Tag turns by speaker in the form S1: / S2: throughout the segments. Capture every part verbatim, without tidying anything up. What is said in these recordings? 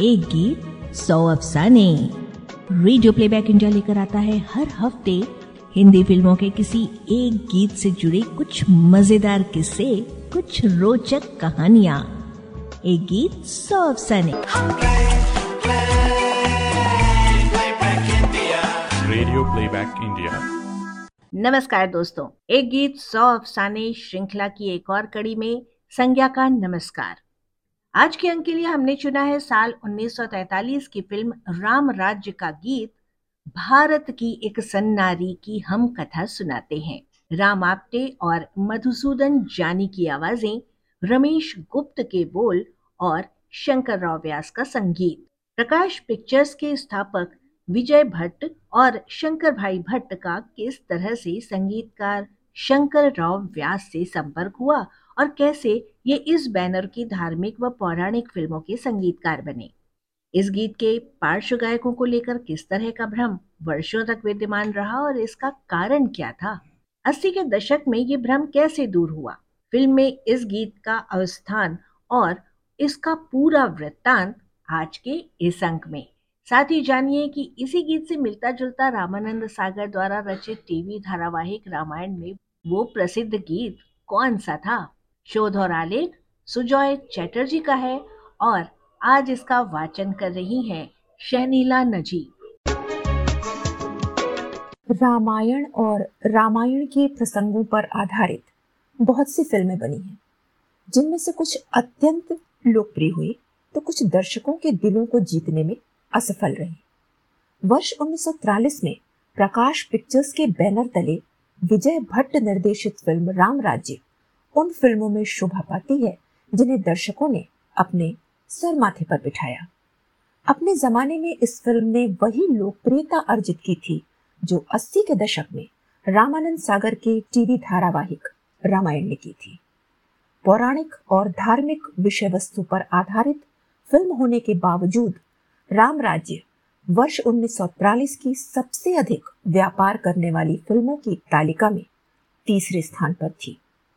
S1: एक गीत सौ अफसाने। रेडियो प्लेबैक इंडिया लेकर आता है हर हफ्ते हिंदी फिल्मों के किसी एक गीत से जुड़े कुछ मजेदार किस्से, कुछ रोचक कहानियां। एक गीत सौ अफसाने।
S2: Radio playback India.
S1: नमस्कार दोस्तों, एक गीत सौ अफसाने श्रृंखला की एक और कड़ी में संज्ञा का नमस्कार। आज के अंक के लिए हमने चुना है साल उन्नीस सौ तैंतालीस की फिल्म राम राज्य का गीत भारत की एक सन्नारी की हम कथा सुनाते हैं। राम आप्टे और मधुसूदन जानी की आवाजें, रमेश गुप्त के बोल और शंकर राव व्यास का संगीत। प्रकाश पिक्चर्स के स्थापक विजय भट्ट और शंकर भाई भट्ट का किस तरह से संगीतकार शंकर राव व्यास से संपर्क हुआ और कैसे ये इस बैनर की धार्मिक व पौराणिक फिल्मों के संगीतकार बने। इस गीत के पार्श्व गायकों को लेकर किस तरह का भ्रम वर्षों तक विद्यमान रहा और इसका कारण क्या था। अस्सी के दशक में ये भ्रम कैसे दूर हुआ। फिल्म में इस गीत का अवस्थान और इसका पूरा वृत्तांत आज के इस अंक में। साथ ही जानिए कि इसी गीत से मिलता जुलता रामानंद सागर द्वारा रचित टीवी धारावाहिक रामायण में वो प्रसिद्ध गीत कौन सा था। शोध और आलेख सुजॉय चैटर्जी का है और आज इसका वाचन कर रही हैं शहनीला नजीब।
S3: रामायण और रामायण के प्रसंगों पर आधारित बहुत सी फिल्में बनी हैं, जिनमें से कुछ अत्यंत लोकप्रिय हुई तो कुछ दर्शकों के दिलों को जीतने में असफल रही। वर्ष उन्नीस सौ तिरालीस में प्रकाश पिक्चर्स के बैनर तले विजय भट्ट निर्देशित फिल्म राम राज्य उन फिल्मों में शोभा पाती है जिन्हें दर्शकों ने अपने सर माथे पर बिठाया। अपने जमाने में इस फिल्म ने वही लोकप्रियता अर्जित की थी जो अस्सी के दशक में रामानंद सागर के टीवी धारावाहिक रामायण ने की थी। पौराणिक और धार्मिक विषय वस्तु पर आधारित फिल्म होने के बावजूद राम राज्य वर्ष उन्नीस सौ तिरालीस की सबसे अधिक व्यापार करने वाली फिल्मों की तालिका में तीसरे स्थान पर थी।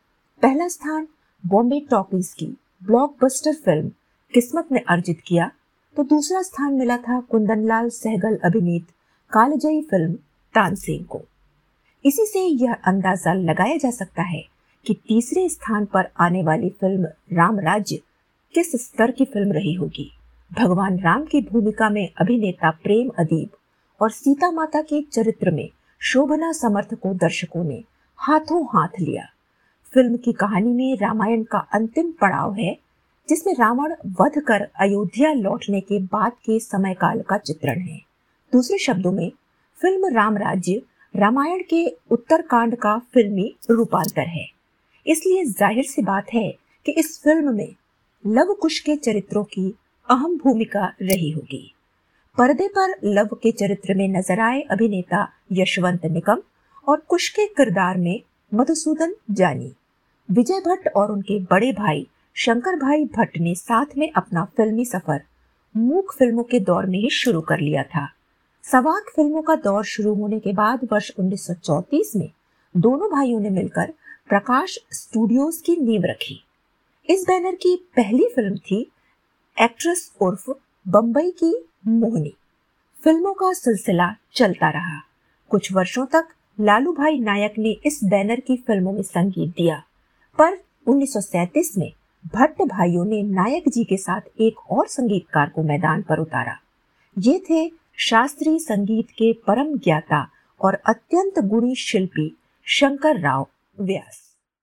S3: पहला स्थान बॉम्बे टॉकीज की ब्लॉकबस्टर फिल्म किस्मत ने अर्जित किया तो दूसरा स्थान मिला था कुंदनलाल सहगल अभिनीत कालजयी फिल्म तानसेन को। इसी से यह अंदाजा लगाया जा सकता है कि तीसरे स्थान पर आने वाली फिल्म राम राज्य किस स्तर की फिल्म रही होगी। भगवान राम की भूमिका में अभिनेता प्रेम अदीब और सीता माता के चरित्र में शोभना समर्थ को दर्शकों ने हाथों हाथ लिया। फिल्म की कहानी में रामायण का अंतिम पड़ाव है, जिसमें रावण वध कर अयोध्या लौटने के बाद के समय काल का चित्रण है। दूसरे शब्दों में फिल्म राम राज्य रामायण के उत्तरकांड का फिल्मी रूपांतर है। इसलिए जाहिर सी बात है कि इस फिल्म में लव कुश के चरित्रों की अहम भूमिका रही होगी। पर्दे पर लव के चरित्र में नजर आए अभिनेता यशवंत निकम और कुश के किरदार में मधुसूदन जानी। विजय भट्ट और उनके बड़े भाई शंकर भाई भट्ट ने साथ में अपना फिल्मी सफर मूक फिल्मों के दौर में ही शुरू कर लिया था। सवाक फिल्मों का दौर शुरू होने के बाद वर्ष उन्नीस सौ चौंतीस में दोनों भाइयों ने मिलकर प्रकाश स्टूडियोज की नींव रखी। इस बैनर की पहली फिल्म थी एक्ट्रेस उर्फ बम्बई की मोहनी। फिल्मों का सिलसिला चलता रहा। कुछ वर्षों तक लालू भाई नायक ने इस बैनर की फिल्मों में संगीत दिया, पर उन्नीस सौ सैंतीस में भट्ट भाइयों ने नायक जी के साथ एक और संगीतकार को मैदान पर उतारा। ये थे शास्त्रीय संगीत के परम ज्ञाता और अत्यंत गुणी शिल्पी शंकर राव व्यास।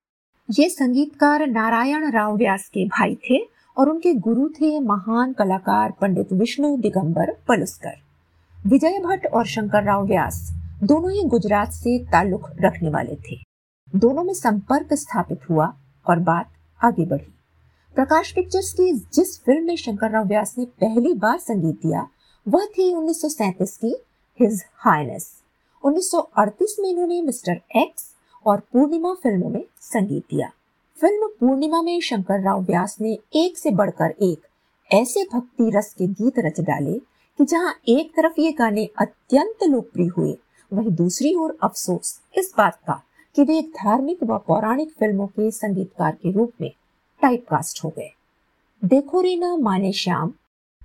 S3: ये संगीतकार नारायण राव व्यास के भाई थे और उनके गुरु थे महान कलाकार पंडित विष्णु दिगंबर पलुस्कर। विजय भट्ट और शंकर राव व्यास दोनों ही गुजरात से ताल्लुक रखने वाले थे। दोनों में संपर्क स्थापित हुआ और बात आगे बढ़ी। प्रकाश पिक्चर्स की जिस फिल्म में शंकर राव व्यास ने पहली बार संगीत दिया वह थी उन्नीस सौ सैंतीस की हिज हाइनेस। उन्नीस सौ अड़तीस में इन्होंने मिस्टर एक्स और पूर्णिमा फिल्मों में संगीत दिया। फिल्म पूर्णिमा में शंकर राव व्यास ने एक से बढ़कर एक ऐसे भक्ति रस के गीत रच डाले कि जहां एक तरफ ये गाने अत्यंत लोकप्रिय हुए, वहीं दूसरी ओर अफसोस इस बात का कि वे एक धार्मिक व पौराणिक फिल्मों के संगीतकार के रूप में टाइपकास्ट हो गए। देखो रे न माने श्याम,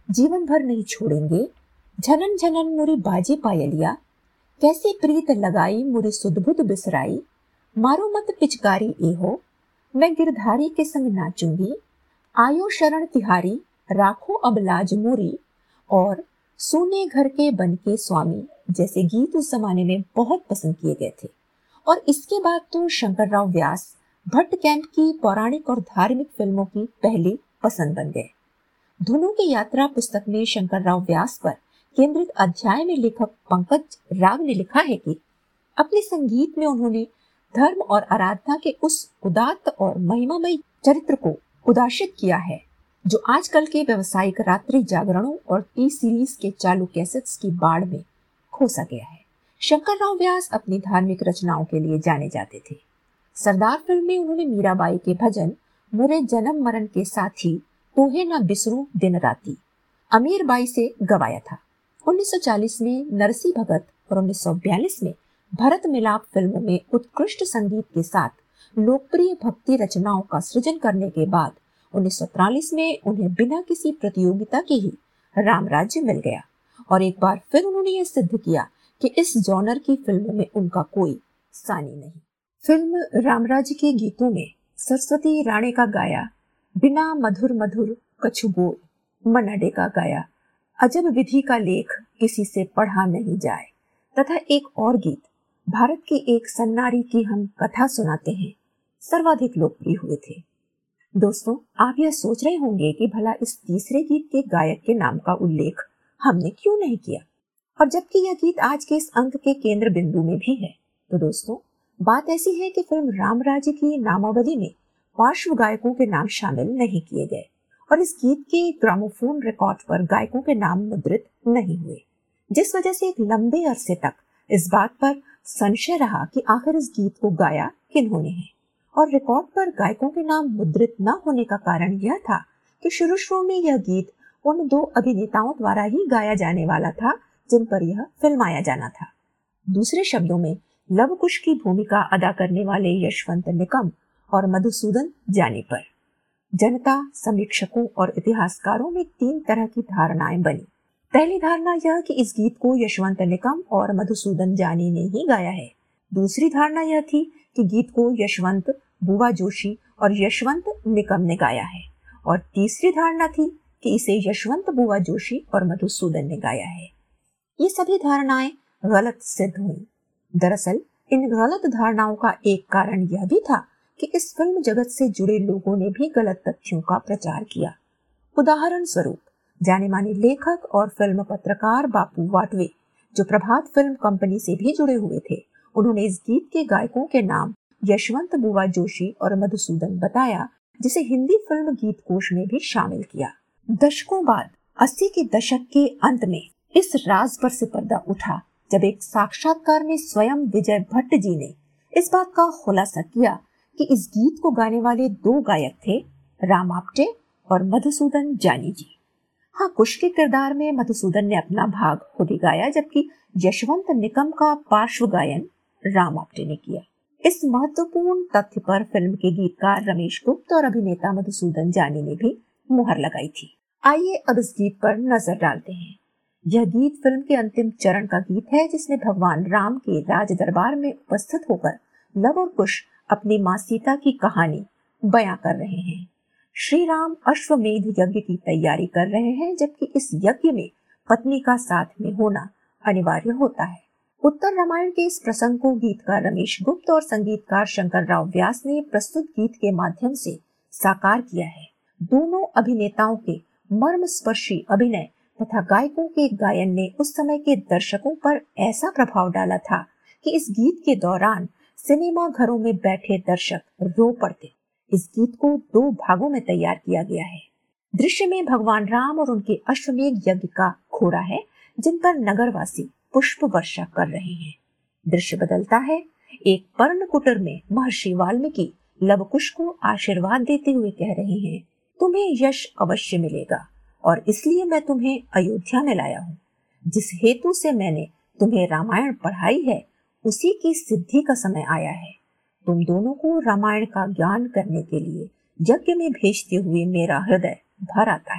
S3: जीवन भर नहीं छोड़ेंगे, झनन झनन मुरी बाजे पायलिया, कैसी प्रीत लगाई मुरी सुधबुध बिसराई, मारो मत पिचकारी एहो, मैं गिरधारी के संग नाचूंगी, आयो शरण तिहारी, राखो अब लाज मोरी, और सोने घर के बन के स्वामी जैसे गीत उस जमाने में बहुत पसंद किए गए थे। और इसके बाद तो शंकरराव व्यास भट्ट कैंप की पौराणिक और धार्मिक फिल्मों की पहली पसंद बन गए। धुनों की यात्रा पुस्तक में शंकरराव व्यास पर केंद्रित अध्याय में लेखक पंकज राव ने लिखा है कि अपने संगीत में उन्होंने धर्म और आराधना के उस उदात्त और महिमामयी चरित्र को उदाशित किया है जो आजकल के व्यवसायिक रात्रि जागरणों और टी सीरीज के चालू कैसेट्स की बाढ़ में खोसा गया है। शंकरराव व्यास अपनी धार्मिक रचनाओं के लिए जाने जाते थे। सरदार फिल्म में उन्होंने मीराबाई के भजन मुरे जन्म मरण के साथी तोहे न बिसरू दिन राती अमीर बाई से गवाया था। उन्नीस सौ चालीस में नरसी भगत और उन्नीस सौ बयालीस में भरत मिलाप फिल्मों में उत्कृष्ट संगीत के साथ लोकप्रिय भक्ति रचनाओं का सृजन करने के बाद उन्नीस सौ तिरालीस में उन्हें बिना किसी प्रतियोगिता के ही राम राज्य मिल गया और एक बार फिर उन्होंने यह सिद्ध किया कि इस जॉनर की फिल्मों में उनका कोई सानी नहीं। फिल्म रामराज्य के गीतों में सरस्वती राणे का गाया बिना मधुर मधुर कछु बोल मनाडे का गाया अजब विधि का लेख किसी से पढ़ा नहीं जाए तथा एक और गीत भारत की एक सन्नारी की हम कथा सुनाते हैं सर्वाधिक लोकप्रिय हुए थे। दोस्तों, आप यह सोच रहे होंगे कि भला इस तीसरे गीत के गायक के नाम का उल्लेख हमने क्यों नहीं किया, और जबकि यह गीत आज के इस अंक के केंद्र बिंदु में भी है। तो दोस्तों, बात ऐसी है कि फिल्म रामराज्य की नामावली में पार्श्व गायकों के नाम शामिल नहीं किए गए और इस गीत के ग्रामोफोन रिकॉर्ड पर गायकों के नाम मुद्रित नहीं हुए, जिस वजह से एक लंबे अरसे तक इस बात पर संशय रहा कि आखिर इस गीत को गाया किन्होंने है। और रिकॉर्ड पर गायकों के नाम मुद्रित न होने का कारण यह था कि शुरू शुरू में यह गीत उन दो अभिनेताओं द्वारा ही गाया जाने वाला था जिन पर यह फिल्माया जाना था। दूसरे शब्दों में, लव कुश की भूमिका अदा करने वाले यशवंत निकम और मधुसूदन जानी पर जनता, समीक्षकों और इतिहासकारों में तीन तरह की धारणाएं बनी। पहली धारणा यह कि इस गीत को यशवंत निकम और मधुसूदन जानी ने ही गाया है। दूसरी धारणा यह थी कि गीत को यशवंत बुवा जोशी और यशवंत निकम ने गाया है, और तीसरी धारणा थी कि इसे यशवंत बुवा जोशी और मधुसूदन ने गाया है। ये सभी धारणाएं गलत सिद्ध हुई। दरअसल इन गलत धारणाओं का एक कारण यह भी था कि इस फिल्म जगत से जुड़े लोगों ने भी गलत तथ्यों का प्रचार किया। उदाहरण स्वरूप, जाने माने लेखक और फिल्म पत्रकार बापू वाटवे, जो प्रभात फिल्म कंपनी से भी जुड़े हुए थे, उन्होंने इस गीत के गायकों के नाम यशवंत बुवा जोशी और मधुसूदन बताया, जिसे हिंदी फिल्म गीत कोश में भी शामिल किया। दशकों बाद अस्सी के दशक के अंत में इस राज पर से पर्दा उठा जब एक साक्षात्कार में स्वयं विजय भट्ट जी ने इस बात का खुलासा किया कि इस गीत को गाने वाले दो गायक थे, राम आप्टे और मधुसूदन जानी जी। हाँ, कुश के किरदार में मधुसूदन ने अपना भाग खुद ही गाया, जबकि यशवंत निकम का पार्श्व गायन राम आप्टे ने किया। इस महत्वपूर्ण तथ्य पर फिल्म के गीतकार रमेश गुप्त और अभिनेता मधुसूदन जानी ने भी मुहर लगाई थी। आइए अब इस गीत पर नजर डालते हैं। यह गीत फिल्म के अंतिम चरण का गीत है, जिसमें भगवान राम के राज दरबार में उपस्थित होकर लव और कुश अपनी माँ सीता की कहानी बयां कर रहे हैं। श्री राम अश्वमेध यज्ञ की तैयारी कर रहे हैं, जबकि इस यज्ञ में पत्नी का साथ में होना अनिवार्य होता है। उत्तर रामायण के इस प्रसंग को गीतकार रमेश गुप्त और संगीतकार शंकरराव व्यास ने प्रस्तुत गीत के माध्यम से साकार किया है। दोनों अभिनेताओं के मर्मस्पर्शी अभिनय तथा गायकों के गायन ने उस समय के दर्शकों पर ऐसा प्रभाव डाला था कि इस गीत के दौरान सिनेमा घरों में बैठे दर्शक रो पड़ते। इस गीत को दो भागों में तैयार किया गया है। दृश्य में भगवान राम और उनके अश्वमेध यज्ञ का घोड़ा है, जिन पर नगरवासी पुष्प वर्षा कर रहे हैं। दृश्य बदलता है। एक पर्ण कुटीर में महर्षि वाल्मीकि लवकुश को आशीर्वाद देते हुए कह रहे हैं, तुम्हें यश अवश्य मिलेगा और इसलिए मैं तुम्हें अयोध्या में लाया हूँ। जिस हेतु से मैंने तुम्हें रामायण पढ़ाई है, उसी की सिद्धि का समय आया है। तुम दोनों को रामायण का ज्ञान करने के लिए यज्ञ में भेजते हुए मेरा हृदय भर आता है।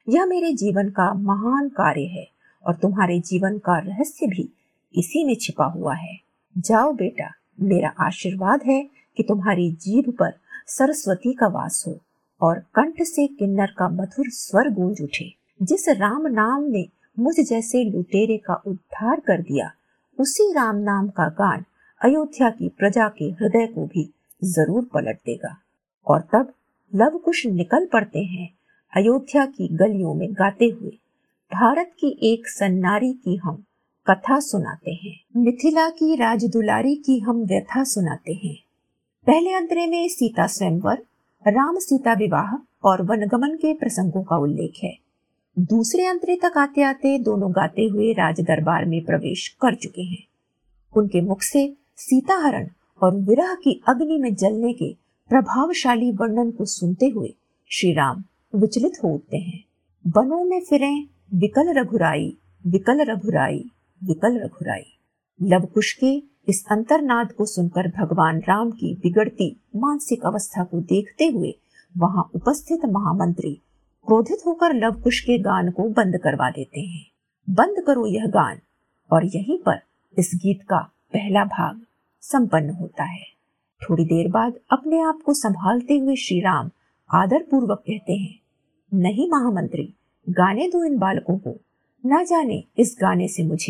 S3: यह मेरे जीवन का महान कार्य है और तुम्हारे जीवन का रहस्य भी इसी में छिपा हुआ है। जाओ बेटा, मेरा आशीर्वाद है कि तुम्हारी जीभ पर सरस्वती का वास हो और कंठ से किन्नर का मधुर स्वर गूंज उठे। जिस राम नाम ने मुझ जैसे लुटेरे का उद्धार कर दिया, उसी राम नाम का गान अयोध्या की प्रजा के हृदय को भी जरूर पलट देगा। और तब लव कुश निकल पड़ते हैं अयोध्या की गलियों में गाते हुए, भारत की एक सन्नारी की हम कथा सुनाते हैं, मिथिला की राजदुलारी की हम व्यथा सुनाते हैं। पहले अंतरे में सीता स्वयंवर, राम सीता विवाह और वनगमन के प्रसंगों का उल्लेख है। दूसरे अंतरे तक आते आते दोनों गाते हुए राज दरबार में प्रवेश कर चुके हैं। उनके मुख से सीताहरण और विरह की अग्नि में जलने के प्रभावशाली वर्णन को सुनते हुए श्री राम विचलित हो उठते हैं। वनों में फिरें विकल रघुराई, विकल रघुराई, विकल रघुराई। लवकुश के इस अंतर्नाद को सुनकर भगवान राम की बिगड़ती मानसिक अवस्था को देखते हुए वहां उपस्थित महामंत्री क्रोधित होकर लवकुश के गान को बंद करवा देते हैं। बंद करो यह गान। और यहीं पर इस गीत का पहला भाग संपन्न होता है। थोड़ी देर बाद अपने आप को संभालते हुए श्री राम आदर पूर्वक कहते हैं, नहीं महामंत्री, गाने दो इन बालकों को, ना जाने इस गाने से मुझे।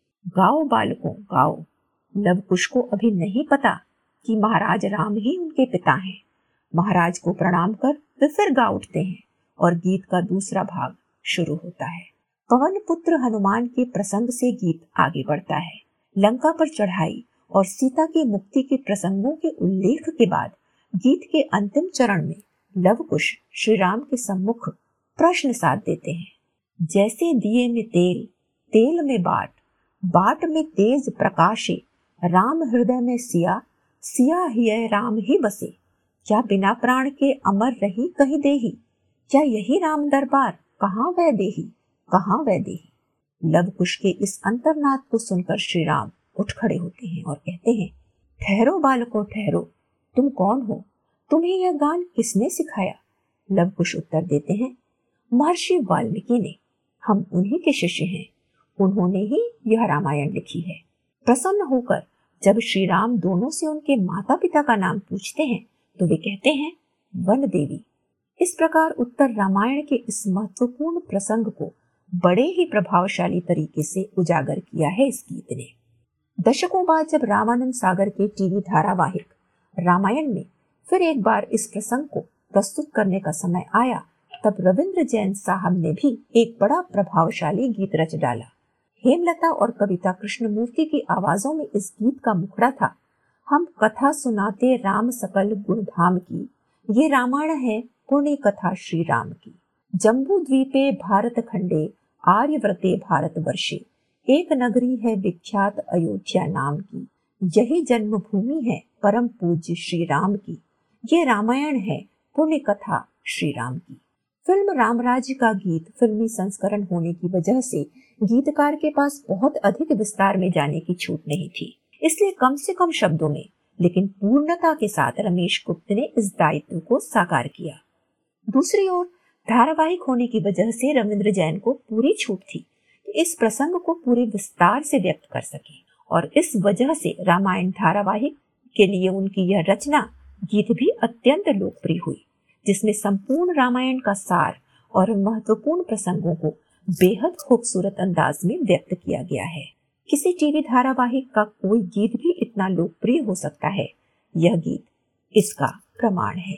S3: गाओ बालकों गाओ। लवकुश को अभी नहीं पता कि महाराज राम ही उनके पिता हैं। महाराज को प्रणाम कर वे फिर गा उठते हैं और गीत का दूसरा भाग शुरू होता है। पवन पुत्र हनुमान के प्रसंग से गीत आगे बढ़ता है। लंका पर चढ़ाई और सीता की मुक्ति के प्रसंगों के उल्लेख के बाद गीत के अंतिम चरण में लवकुश श्री राम के सम्मुख प्रश्न साध देते हैं, जैसे दिए में तेल, तेल में बाट, बाट में तेज प्रकाशे, राम हृदय में सिया, सिया हिय राम ही बसे। क्या बिना प्राण के अमर रही कहीं देही, क्या यही राम दरबार, कहाँ वह देही, कहाँ वह देही। लवकुश के इस अंतर्नाद को सुनकर श्री राम उठ खड़े होते हैं और कहते हैं, ठहरो बालकों ठहरो, तुम कौन हो, तुम्हें यह गान किसने सिखाया। लवकुश उत्तर देते हैं, महर्षि वाल्मीकि ने, हम उन्हीं के शिष्य हैं, उन्होंने ही यह रामायण लिखी है। प्रसन्न होकर जब श्री राम दोनों से उनके माता पिता का नाम पूछते हैं तो वे कहते हैं, वन देवी। इस प्रकार उत्तर रामायण के इस महत्वपूर्ण प्रसंग को बड़े ही प्रभावशाली तरीके से उजागर किया है इस गीत ने। दशकों बाद जब रामानंद सागर के टीवी धारावाहिक रामायण में फिर एक बार इस प्रसंग को प्रस्तुत करने का समय आया, तब रविंद्र जैन साहब ने भी एक बड़ा प्रभावशाली गीत रच डाला। हेमलता और कविता कृष्णमूर्ति की आवाजों में इस गीत का मुखड़ा था, हम कथा सुनाते राम सकल गुणधाम की, ये रामायण है पुण्य कथा श्री राम की। जम्बू द्वीपे भारत खंडे, आर्यव्रते भारत वर्षे, एक नगरी है विख्यात अयोध्या नाम की, यही जन्मभूमि है परम पूज्य श्री राम की, ये रामायण है पुण्य कथा श्री राम की। फिल्म रामराज्य का गीत फिल्मी संस्करण होने की वजह से गीतकार के पास बहुत अधिक विस्तार में जाने की छूट नहीं थी, इसलिए कम से कम शब्दों में लेकिन पूर्णता के साथ रमेश गुप्त ने इस दायित्व को साकार किया। दूसरी ओर धारावाहिक होने की वजह से रविंद्र जैन को पूरी छूट थी कि इस प्रसंग को पूरे विस्तार से व्यक्त कर सके, और इस वजह से रामायण धारावाहिक के लिए उनकी यह रचना गीत भी अत्यंत लोकप्रिय हुई, जिसमें संपूर्ण रामायण का सार और महत्वपूर्ण प्रसंगों को बेहद खूबसूरत अंदाज में व्यक्त किया गया है। किसी टीवी धारावाहिक का कोई गीत भी इतना लोकप्रिय हो सकता है, यह गीत इसका प्रमाण है।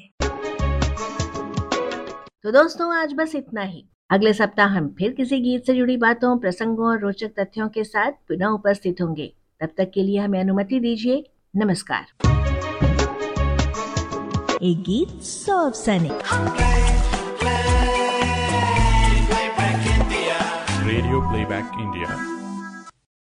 S1: तो दोस्तों, आज बस इतना ही। अगले सप्ताह हम फिर किसी गीत से जुड़ी बातों, प्रसंगों और रोचक तथ्यों के साथ पुनः उपस्थित होंगे। तब तक के लिए हमें अनुमति दीजिए। नमस्कार। एक गीत सौ अफसाने।
S2: Radio playback India.